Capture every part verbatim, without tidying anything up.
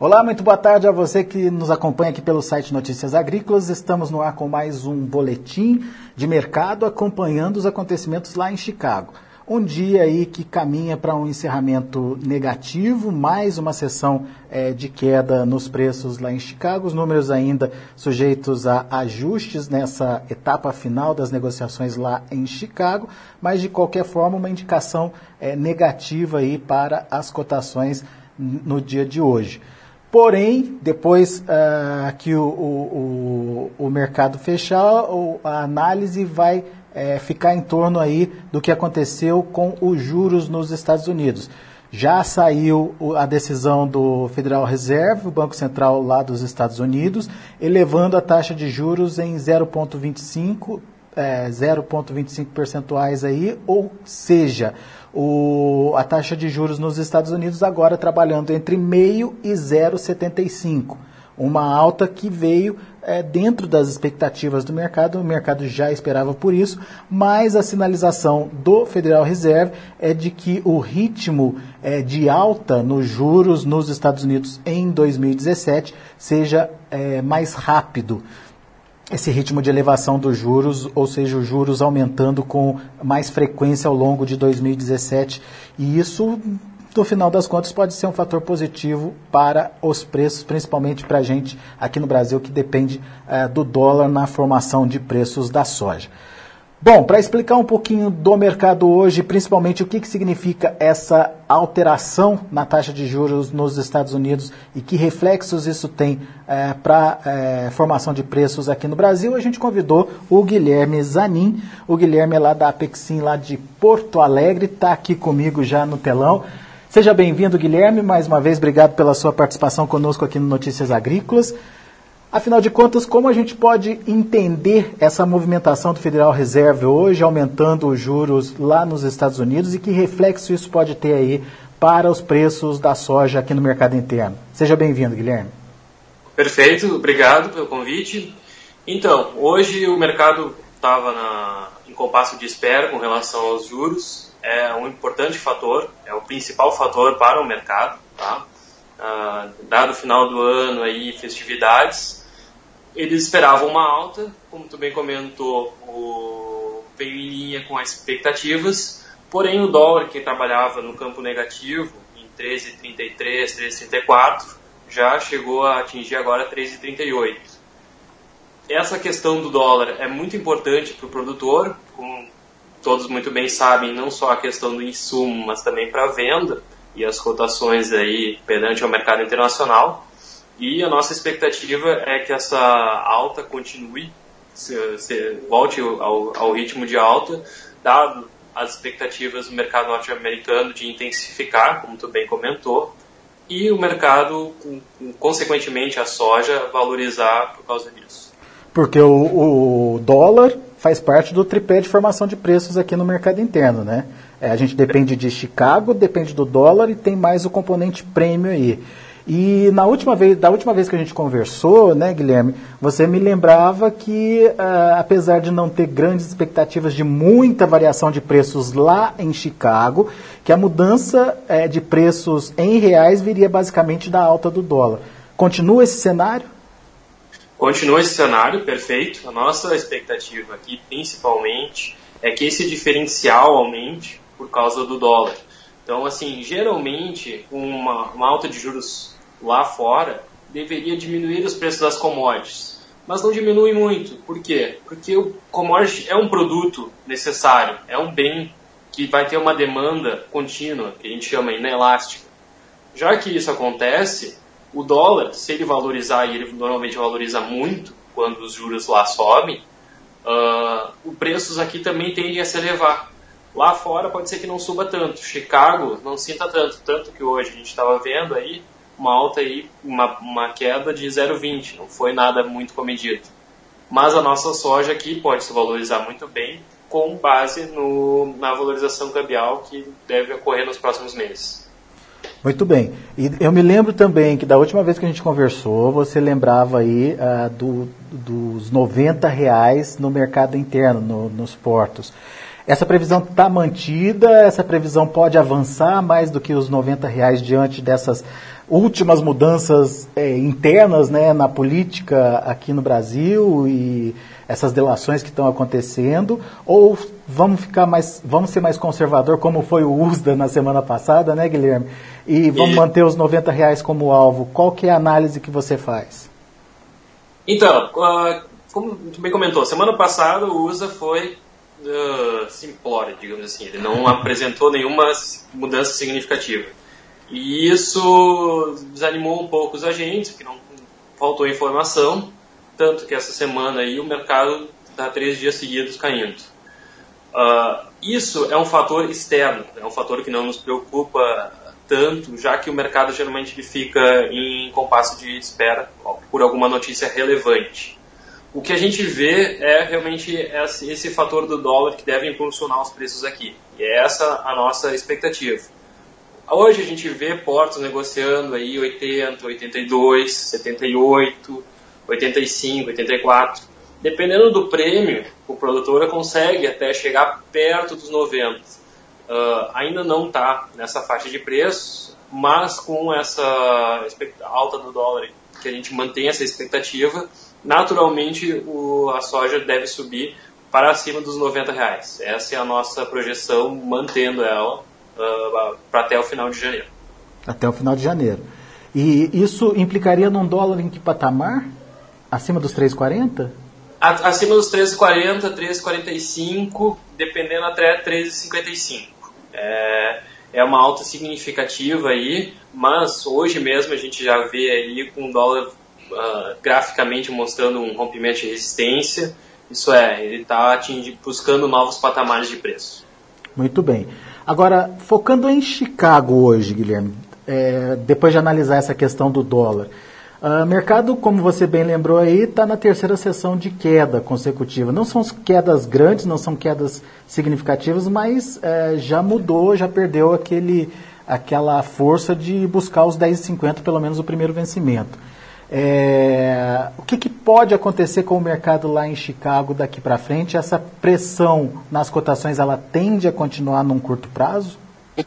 Olá, muito boa tarde a você que nos acompanha aqui pelo site Notícias Agrícolas. Estamos no ar com mais um boletim de mercado acompanhando os acontecimentos lá em Chicago. Um dia aí que caminha para um encerramento negativo, mais uma sessão é, de queda nos preços lá em Chicago, os números ainda sujeitos a ajustes nessa etapa final das negociações lá em Chicago, mas de qualquer forma uma indicação é, negativa aí para as cotações no dia de hoje. Porém, depois uh, que o, o, o, o mercado fechar, a análise vai é, ficar em torno aí do que aconteceu com os juros nos Estados Unidos. Já saiu a decisão do Federal Reserve, o Banco Central lá dos Estados Unidos, elevando a taxa de juros em zero vírgula vinte e cinco, é, zero vírgula vinte e cinco percentuais aí, ou seja, o, a taxa de juros nos Estados Unidos agora trabalhando entre meio e zero vírgula setenta e cinco. Uma alta que veio é, dentro das expectativas do mercado, o mercado já esperava por isso, mas a sinalização do Federal Reserve é de que o ritmo é, de alta nos juros nos Estados Unidos em dois mil e dezessete seja é, mais rápido. Esse ritmo de elevação dos juros, ou seja, os juros aumentando com mais frequência ao longo de dois mil e dezessete, e isso, no final das contas, pode ser um fator positivo para os preços, principalmente para a gente aqui no Brasil, que depende uh, do dólar na formação de preços da soja. Bom, para explicar um pouquinho do mercado hoje, principalmente o que, que significa essa alteração na taxa de juros nos Estados Unidos e que reflexos isso tem é, para a formação de preços aqui no Brasil, a gente convidou o Guilherme Zanin. O Guilherme é lá da Apexim, lá de Porto Alegre, está aqui comigo já no telão. Seja bem-vindo, Guilherme, mais uma vez, obrigado pela sua participação conosco aqui no Notícias Agrícolas. Afinal de contas, como a gente pode entender essa movimentação do Federal Reserve hoje, aumentando os juros lá nos Estados Unidos, e que reflexo isso pode ter aí para os preços da soja aqui no mercado interno? Seja bem-vindo, Guilherme. Perfeito, obrigado pelo convite. Então, hoje o mercado estava em compasso de espera com relação aos juros. É um importante fator, é o principal fator para o mercado, tá? Ah, dado o final do ano aí, festividades, eles esperavam uma alta, como tu bem comentou, o, veio em linha com as expectativas, porém o dólar, que trabalhava no campo negativo, em treze vírgula trinta e três, treze vírgula trinta e quatro, já chegou a atingir agora treze vírgula trinta e oito. Essa questão do dólar é muito importante para o produtor, como todos muito bem sabem, não só a questão do insumo, mas também para a venda e as cotações aí perante o mercado internacional. E a nossa expectativa é que essa alta continue, se, se volte ao, ao ritmo de alta, dado as expectativas do mercado norte-americano de intensificar, como tu bem comentou, e o mercado, consequentemente a soja, valorizar por causa disso. Porque o, o dólar faz parte do tripé de formação de preços aqui no mercado interno, né? É, a gente depende de Chicago, depende do dólar e tem mais o componente prêmio aí. E na última vez, da última vez que a gente conversou, né, Guilherme, você me lembrava que, uh, apesar de não ter grandes expectativas de muita variação de preços lá em Chicago, que a mudança uh, de preços em reais viria basicamente da alta do dólar. Continua esse cenário? Continua esse cenário, perfeito. A nossa expectativa aqui, principalmente, é que esse diferencial aumente por causa do dólar. Então, assim, geralmente, uma, uma alta de juros lá fora deveria diminuir os preços das commodities. Mas não diminui muito. Por quê? Porque o commodity é um produto necessário, é um bem que vai ter uma demanda contínua, que a gente chama inelástica. Já que isso acontece, o dólar, se ele valorizar, e ele normalmente valoriza muito quando os juros lá sobem, uh, os preços aqui também tendem a se elevar. Lá fora pode ser que não suba tanto. Chicago não sinta tanto. Tanto que hoje a gente estava vendo aí uma alta aí, uma, uma queda de zero vírgula vinte. Não foi nada muito comedido. Mas a nossa soja aqui pode se valorizar muito bem com base no, na valorização cambial que deve ocorrer nos próximos meses. Muito bem. E eu me lembro também que da última vez que a gente conversou, você lembrava aí uh, do, dos noventa reais no mercado interno, no, nos portos. Essa previsão está mantida? Essa previsão pode avançar mais do que os noventa reais diante dessas últimas mudanças é, internas, né, na política aqui no Brasil e essas delações que estão acontecendo, ou vamos ficar mais, vamos ser mais conservador, como foi o U S D A na semana passada, né, Guilherme? E vamos e... manter os noventa reais como alvo. Qual que é a análise que você faz? Então, uh, como tu bem comentou, semana passada o U S D A foi uh, simplório, digamos assim. Ele não apresentou nenhuma mudança significativa. E isso desanimou um pouco os agentes, porque não faltou informação, tanto que essa semana aí o mercado está três dias seguidos caindo. Uh, isso é um fator externo, é um fator que não nos preocupa tanto, já que o mercado geralmente ele fica em compasso de espera por alguma notícia relevante. O que a gente vê é realmente esse, esse fator do dólar que deve impulsionar os preços aqui. E é essa a nossa expectativa. Hoje a gente vê portos negociando aí oitenta, oitenta e dois, setenta e oito, oitenta e cinco, oitenta e quatro. Dependendo do prêmio, o produtor consegue até chegar perto dos noventa. Uh, ainda não está nessa faixa de preços, mas com essa alta do dólar, que a gente mantém essa expectativa, naturalmente o, a soja deve subir para acima dos noventa reais. Essa é a nossa projeção, mantendo ela uh, para até o final de janeiro. Até o final de janeiro. E isso implicaria num dólar em que patamar? Acima dos três e quarenta? Acima dos três e quarenta, três e quarenta e cinco, dependendo até três e cinquenta e cinco. É, é uma alta significativa aí, mas hoje mesmo a gente já vê aí com o dólar uh, graficamente mostrando um rompimento de resistência. Isso é, ele está buscando novos patamares de preço. Muito bem. Agora, focando em Chicago hoje, Guilherme, é, depois de analisar essa questão do dólar, o uh, mercado, como você bem lembrou aí, está na terceira sessão de queda consecutiva. Não são quedas grandes, não são quedas significativas, mas uh, já mudou, já perdeu aquele, aquela força de buscar os dez e cinquenta, pelo menos o primeiro vencimento. É, o que, que pode acontecer com o mercado lá em Chicago daqui para frente? Essa pressão nas cotações, ela tende a continuar num curto prazo?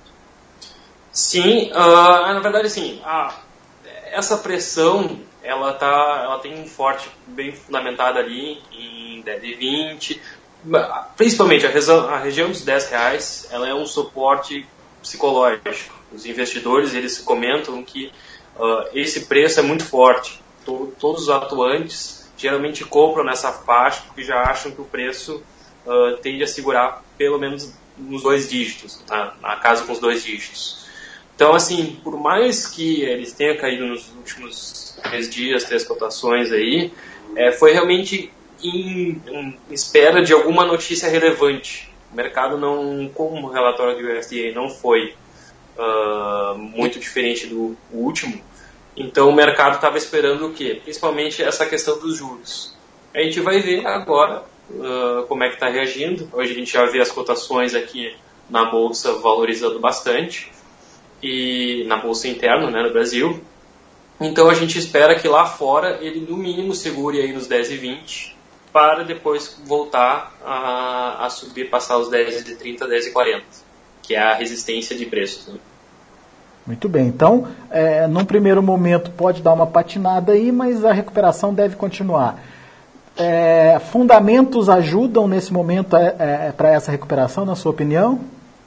Sim, uh, na verdade sim. Ah, essa pressão, ela, tá, ela tem um forte bem fundamentado ali em dez e vinte, principalmente a, região, a região dos dez reais, ela é um suporte psicológico. Os investidores, eles comentam que uh, esse preço é muito forte. To, todos os atuantes geralmente compram nessa faixa porque já acham que o preço uh, tende a segurar pelo menos nos dois dígitos, tá? Na casa com os dois dígitos. Então, assim, por mais que eles tenham caído nos últimos três dias, três cotações aí, é, foi realmente em, em espera de alguma notícia relevante. O mercado não, como o relatório do U S D A não foi uh, muito diferente do último, então o mercado estava esperando o quê? Principalmente essa questão dos juros. A gente vai ver agora uh, como é que está reagindo. Hoje a gente já vê as cotações aqui na Bolsa valorizando bastante, e na bolsa interna, né, no Brasil. Então a gente espera que lá fora ele no mínimo segure aí nos dez e vinte para depois voltar a, a subir, passar os dez e trinta, dez e quarenta, que é a resistência de preços, né? Muito bem, então é, num primeiro momento pode dar uma patinada aí, mas a recuperação deve continuar. É, fundamentos ajudam nesse momento é, é, para essa recuperação, na sua opinião?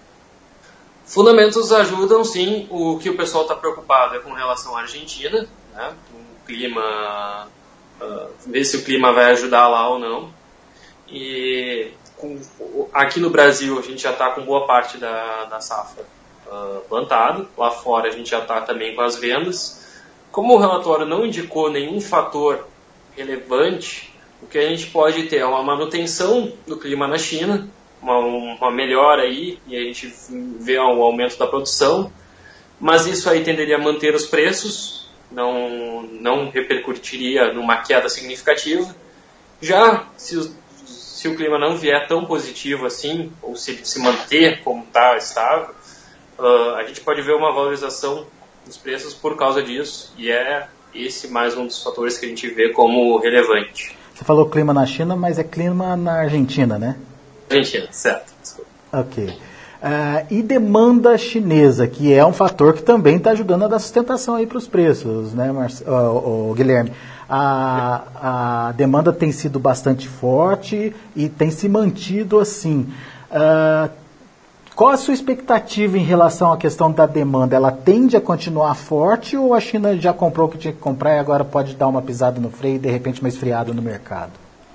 Fundamentos ajudam, sim. O que o pessoal está preocupado é com relação à Argentina, né? O clima, uh, ver se o clima vai ajudar lá ou não. E com, aqui no Brasil a gente já está com boa parte da, da safra uh, plantado. Lá fora a gente já está também com as vendas. Como o relatório não indicou nenhum fator relevante, o que a gente pode ter é uma manutenção do clima na China, Uma, uma melhora aí, e a gente vê um aumento da produção, mas isso aí tenderia a manter os preços, não, não repercutiria numa queda significativa. Já se o, se o clima não vier tão positivo assim, ou se se manter como está estável, uh, a gente pode ver uma valorização dos preços por causa disso, e é esse mais um dos fatores que a gente vê como relevante. Você falou clima na China, mas é clima na Argentina, né? Argentina, certo. Desculpa. Ok. Uh, e demanda chinesa, que é um fator que também está ajudando a dar sustentação aí para os preços, né, Marce- uh, uh, Guilherme? A, a demanda tem sido bastante forte e tem se mantido assim. Uh, qual a sua expectativa em relação à questão da demanda? Ela tende a continuar forte ou a China já comprou o que tinha que comprar e agora pode dar uma pisada no freio e de repente uma esfriada no mercado?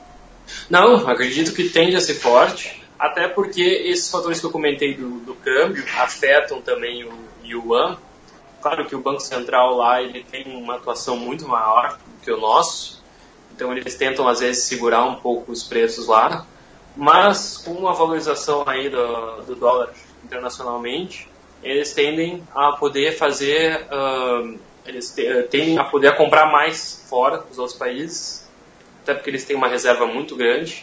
Não, acredito que tende a ser forte. Até porque esses fatores que eu comentei do, do câmbio afetam também o yuan. Claro que o Banco Central lá ele tem uma atuação muito maior do que o nosso, então eles tentam às vezes segurar um pouco os preços lá, mas com a valorização aí do, do dólar internacionalmente, eles tendem a poder fazer, uh, eles te, tendem a poder comprar mais fora dos outros países, até porque eles têm uma reserva muito grande.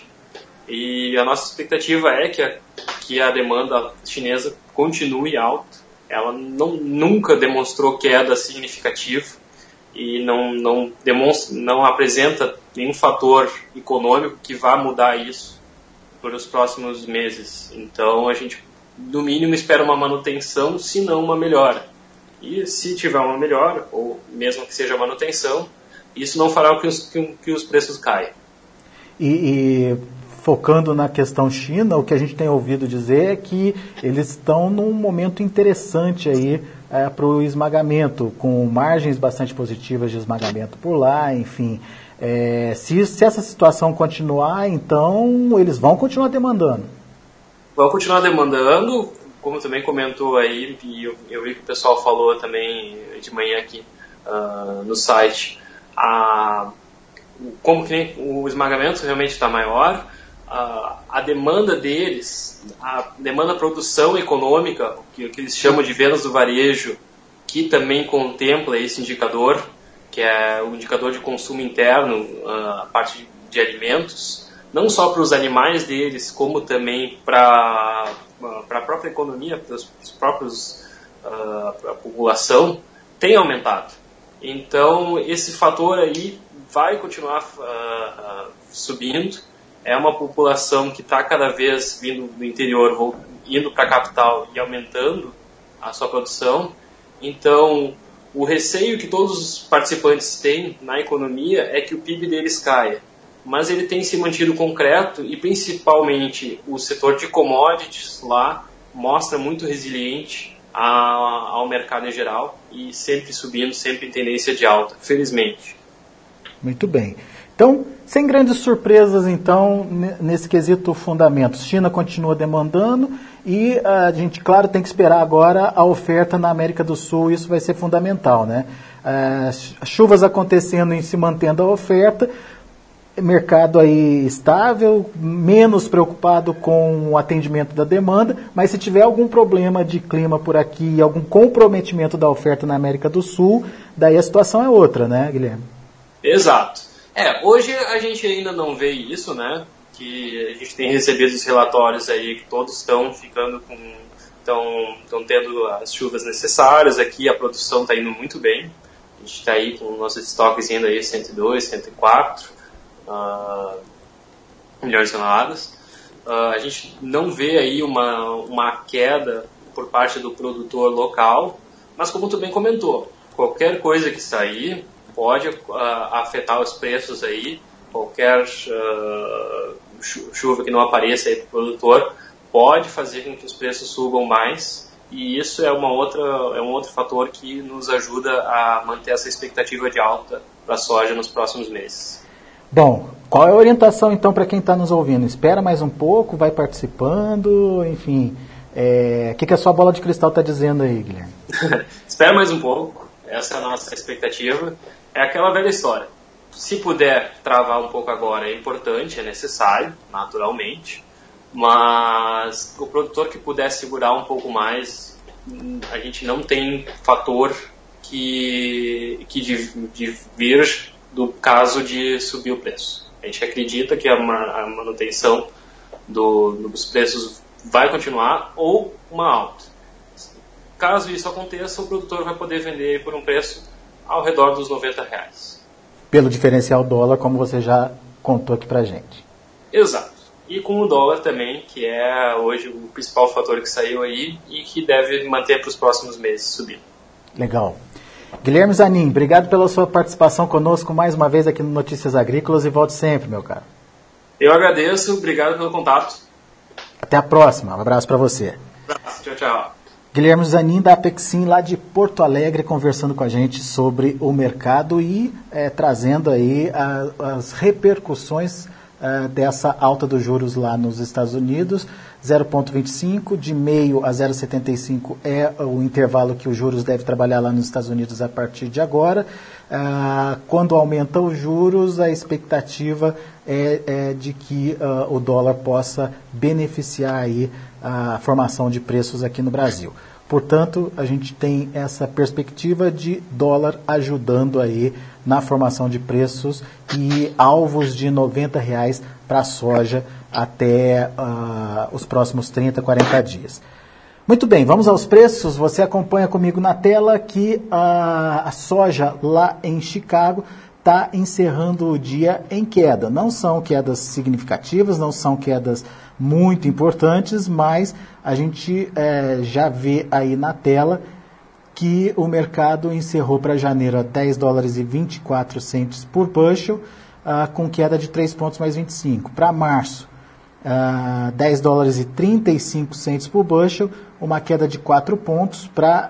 E a nossa expectativa é que a, que a demanda chinesa continue alta. Ela não, nunca demonstrou queda significativa e não, não, demonstra, não apresenta nenhum fator econômico que vá mudar isso por os próximos meses. Então a gente, no mínimo, espera uma manutenção, se não uma melhora. E se tiver uma melhora, ou mesmo que seja manutenção, isso não fará com que os, que, que os preços caiam. E... e... Focando na questão China, o que a gente tem ouvido dizer é que eles estão num momento interessante aí é, para o esmagamento, com margens bastante positivas de esmagamento por lá, enfim. É, se, se essa situação continuar, então eles vão continuar demandando. Vão continuar demandando, como também comentou aí, e eu, eu vi que o pessoal falou também de manhã aqui uh, no site, a, como que o esmagamento realmente está maior. A, a demanda deles, a demanda produção econômica, que, que eles chamam de vendas do varejo, que também contempla esse indicador, que é o indicador de consumo interno, a parte de alimentos, não só para os animais deles, como também para a própria economia, para os próprios, para a população, tem aumentado. Então, esse fator aí vai continuar uh, uh, subindo. É uma população que está cada vez vindo do interior, indo para a capital e aumentando a sua produção. Então, o receio que todos os participantes têm na economia é que o P I B deles caia. Mas ele tem se mantido concreto e, principalmente, o setor de commodities lá mostra muito resiliente a, ao mercado em geral e sempre subindo, sempre em tendência de alta, felizmente. Muito bem. Então, sem grandes surpresas, então, nesse quesito fundamentos. China continua demandando e a gente, claro, tem que esperar agora a oferta na América do Sul, isso vai ser fundamental, né? As chuvas acontecendo e se mantendo a oferta, mercado aí estável, menos preocupado com o atendimento da demanda, mas se tiver algum problema de clima por aqui, algum comprometimento da oferta na América do Sul, daí a situação é outra, né, Guilherme? Exato. É, hoje a gente ainda não vê isso, né? Que a gente tem recebido os relatórios aí que todos estão ficando com, estão, estão tendo as chuvas necessárias. Aqui a produção está indo muito bem. A gente está aí com nossos estoques indo aí cento e dois, cento e quatro uh, milhões de toneladas. Uh, a gente não vê aí uma, uma queda por parte do produtor local, mas como tu bem comentou, qualquer coisa que sair pode uh, afetar os preços aí, qualquer uh, chuva que não apareça aí para o produtor pode fazer com que os preços subam mais, e isso é, uma outra, é um outro fator que nos ajuda a manter essa expectativa de alta para a soja nos próximos meses. Bom, qual é a orientação então para quem está nos ouvindo? Espera mais um pouco, vai participando, enfim, é, o que, que a sua bola de cristal está dizendo aí, Guilherme? Espera mais um pouco, essa é a nossa expectativa. É aquela velha história. Se puder travar um pouco agora é importante, é necessário, naturalmente. Mas o produtor que puder segurar um pouco mais, a gente não tem fator que, que de, de vir do caso de subir o preço. A gente acredita que a, a manutenção do, dos preços vai continuar ou uma alta. Caso isso aconteça, o produtor vai poder vender por um preço ao redor dos noventa reais. Pelo diferencial dólar, como você já contou aqui pra gente. Exato. e com o dólar também, que é hoje o principal fator que saiu aí e que deve manter para os próximos meses subindo. Legal. Guilherme Zanin, obrigado pela sua participação conosco mais uma vez aqui no Notícias Agrícolas e volte sempre, meu caro. Eu agradeço, obrigado pelo contato. Até a próxima, um abraço para você. Um abraço, tchau, tchau. Guilherme Zanin da Apexim, lá de Porto Alegre, conversando com a gente sobre o mercado e é, trazendo aí a, as repercussões é, dessa alta dos juros lá nos Estados Unidos. zero vírgula vinte e cinco, de meio a zero vírgula setenta e cinco é o intervalo que os juros devem trabalhar lá nos Estados Unidos a partir de agora. Ah, quando aumenta os juros, a expectativa é, é de que ah, o dólar possa beneficiar aí a formação de preços aqui no Brasil. Portanto, a gente tem essa perspectiva de dólar ajudando aí na formação de preços e alvos de noventa reais para a soja até uh, os próximos trinta, quarenta dias. Muito bem, vamos aos preços. Você acompanha comigo na tela que a, a soja lá em Chicago está encerrando o dia em queda. Não são quedas significativas, não são quedas muito importantes, mas a gente é, já vê aí na tela que o mercado encerrou para janeiro a dez dólares e vinte e quatro centavos por bushel, uh, com queda de três pontos mais vinte e cinco. Para março, uh, dez dólares e trinta e cinco centavos por bushel, uma queda de quatro pontos. Para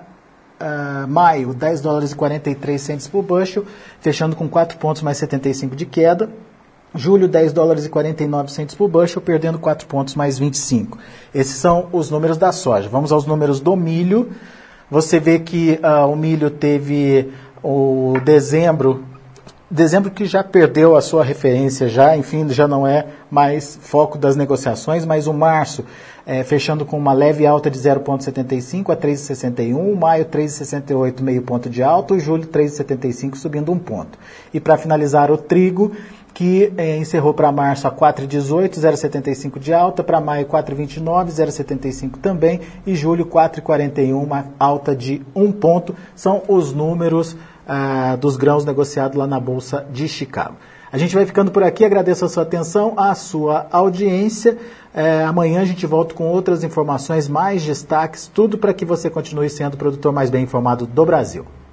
uh, maio, dez dólares e quarenta e três centavos por bushel, fechando com quatro pontos mais setenta e cinco de queda. Julho, dez dólares e quarenta e nove centavos por bushel, perdendo quatro pontos mais vinte e cinco. Esses são os números da soja. Vamos aos números do milho. Você vê que uh, o milho teve o dezembro, dezembro que já perdeu a sua referência, já, enfim, já não é mais foco das negociações, mas o março, é, fechando com uma leve alta de zero vírgula setenta e cinco a três vírgula sessenta e um, maio três vírgula sessenta e oito, meio ponto de alta, julho três vírgula setenta e cinco, subindo um ponto. E para finalizar, o trigo, que eh, encerrou para março a quatro vírgula dezoito, zero vírgula setenta e cinco de alta, para maio quatro vírgula vinte e nove, zero vírgula setenta e cinco também, e julho quatro vírgula quarenta e um, uma alta de um ponto. São os números ah, dos grãos negociados lá na Bolsa de Chicago. A gente vai ficando por aqui, agradeço a sua atenção, a sua audiência. Eh, amanhã a gente volta com outras informações, mais destaques, tudo para que você continue sendo o produtor mais bem informado do Brasil.